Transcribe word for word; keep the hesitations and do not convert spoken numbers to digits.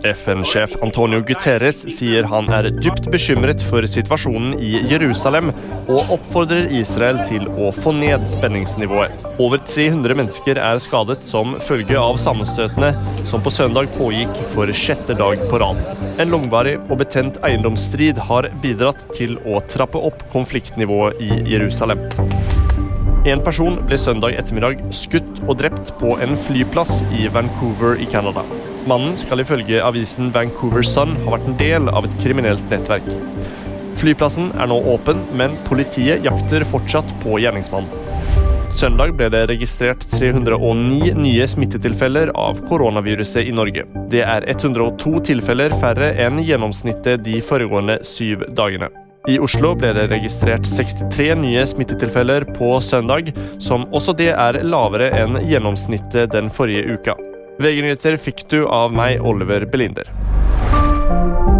F N-sjef Antonio Guterres sier han er dypt bekymret for situasjonen i Jerusalem og oppfordrer Israel til å få ned spenningsnivået. Over tre hundre mennesker er skadet som følge av sammenstøtene som på søndag pågikk for sjette dag på rad. En langvarig og betent eiendomsstrid har bidratt til å trappe opp konfliktnivået i Jerusalem. En person ble søndag ettermiddag skutt og drept på en flyplass i Vancouver i Canada. Mannen skal ifølge avisen Vancouver Sun ha vært en del av et kriminelt nettverk. Flyplassen er nå åpen, men politiet jakter fortsatt på gjerningsmannen. Søndag ble det registrert tre hundre og ni nye smittetilfeller av koronaviruset i Norge. Det er ett hundre og to tilfeller færre enn gjennomsnittet de foregående syv dagene. I Oslo ble det registrert sekstitre nye smittetilfeller på søndag, som også det er lavere enn gjennomsnittet den forrige uka. V G-nyheter fikk du av meg, Oliver Belinder.